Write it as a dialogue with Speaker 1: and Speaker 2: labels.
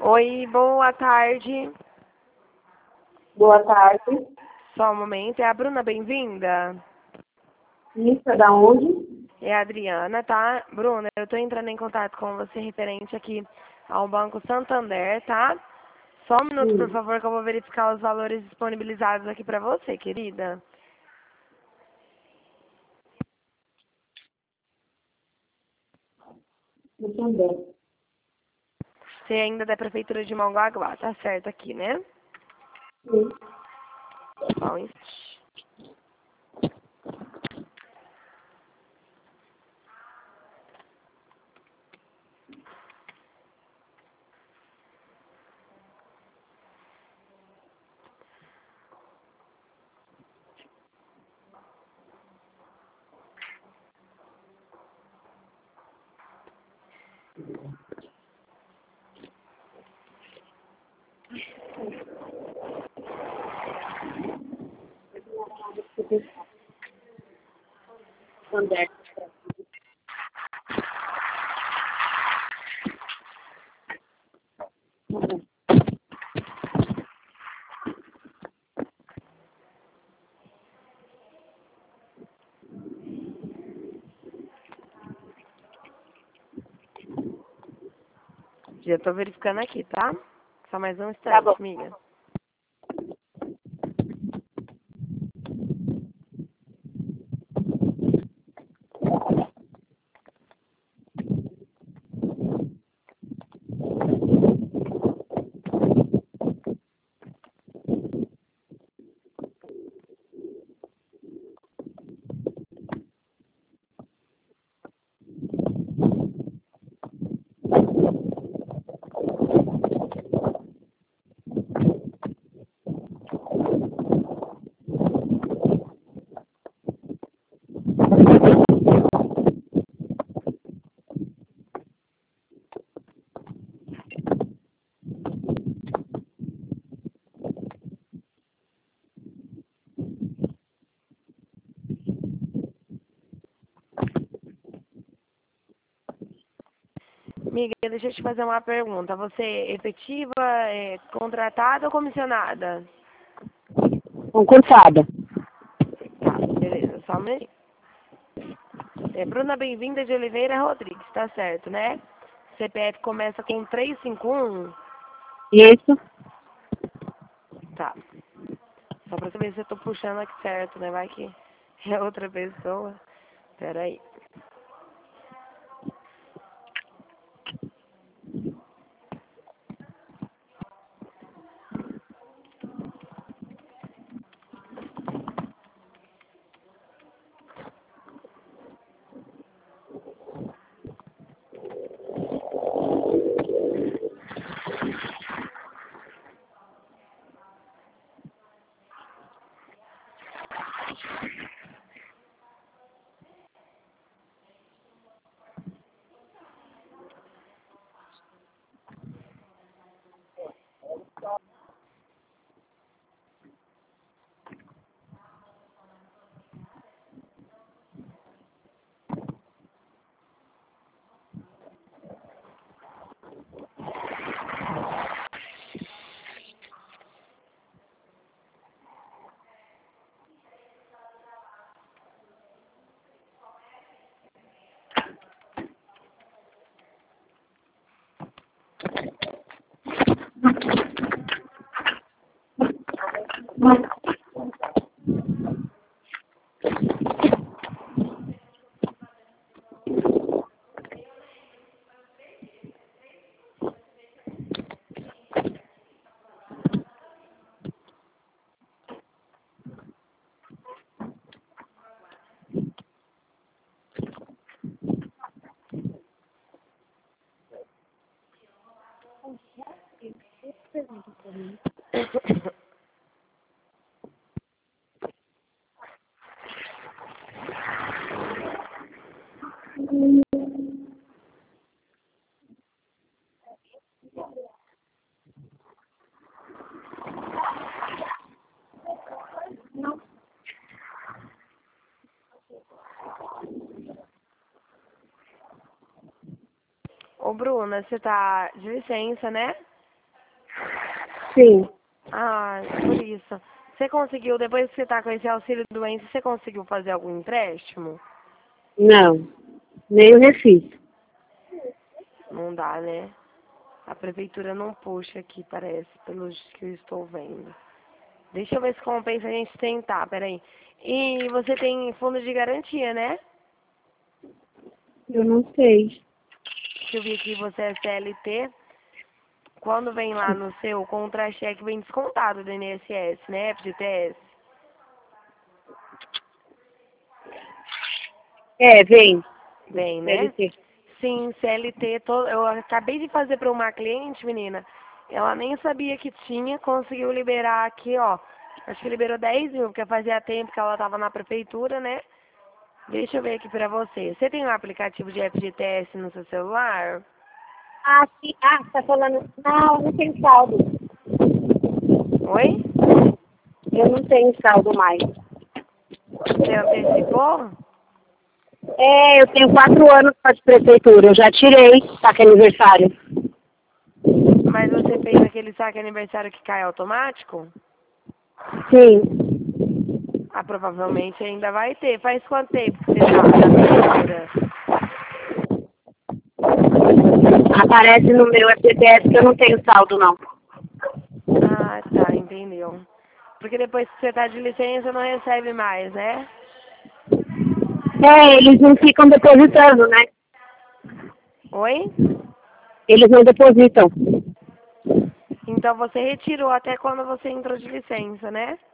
Speaker 1: Oi, boa tarde.
Speaker 2: Boa tarde.
Speaker 1: Só um momento. É a Bruna, bem-vinda?
Speaker 2: Isso, é da onde?
Speaker 1: É a Adriana, tá? Bruna, eu tô entrando em contato com você referente aqui ao Banco Santander, tá? Só um minuto, por
Speaker 2: Sim.
Speaker 1: favor, que eu vou verificar os valores disponibilizados aqui pra você, querida.
Speaker 2: Entendeu?
Speaker 1: Você ainda é da Prefeitura de Mongaguá, tá certo aqui, né?
Speaker 2: Sim.
Speaker 1: Só um instante.
Speaker 2: André.
Speaker 1: Já tô verificando aqui, tá? Só mais um
Speaker 2: Tá
Speaker 1: instante,
Speaker 2: bom.
Speaker 1: amiga. Amiga, deixa eu te fazer uma pergunta. Você é efetiva, contratada ou comissionada?
Speaker 2: Concursada.
Speaker 1: Tá, beleza, só um minutinho. Bruna, bem-vinda de Oliveira Rodrigues, tá certo, né? CPF começa com 351.
Speaker 2: Isso.
Speaker 1: Tá. Só pra saber se eu tô puxando aqui certo, né? Vai que é outra pessoa. Pera aí. Ô, Bruna, você tá de licença, né?
Speaker 2: Sim.
Speaker 1: Ah, por isso. Você conseguiu, depois que você tá com esse auxílio doença, você conseguiu fazer algum empréstimo?
Speaker 2: Não. Nem o refis.
Speaker 1: Não dá, né? A prefeitura não puxa aqui, parece, pelos que eu estou vendo. Deixa eu ver se compensa a gente tentar, peraí. E você tem fundo de garantia, né?
Speaker 2: Eu não sei.
Speaker 1: Que eu vi aqui você é CLT. Quando vem lá no seu contra-cheque, vem descontado do INSS, né? FGTS.
Speaker 2: É, vem.
Speaker 1: Vem, né?
Speaker 2: CLT.
Speaker 1: Sim, CLT. Eu acabei de fazer para uma cliente, menina. Ela nem sabia que tinha, conseguiu liberar aqui, ó. Acho que liberou 10 mil, porque fazia tempo que ela estava na prefeitura, né? Deixa eu ver aqui pra você. Você tem um aplicativo de FGTS no seu celular?
Speaker 2: Ah, sim. Ah, você tá falando. Não, eu não tenho saldo.
Speaker 1: Oi?
Speaker 2: Eu não tenho saldo mais.
Speaker 1: Você antecipou?
Speaker 2: É, eu tenho 4 anos para de prefeitura. Eu já tirei saque aniversário.
Speaker 1: Mas você fez aquele saque aniversário que cai automático?
Speaker 2: Sim.
Speaker 1: Ah, provavelmente ainda vai ter. Faz quanto tempo que você tá na prefeitura?
Speaker 2: Aparece no meu FGTS que eu não tenho saldo, não.
Speaker 1: Ah, tá, entendeu. Porque depois que você tá de licença não recebe mais, né?
Speaker 2: É, eles não ficam depositando, né?
Speaker 1: Oi?
Speaker 2: Eles não depositam.
Speaker 1: Então você retirou até quando você entrou de licença, né?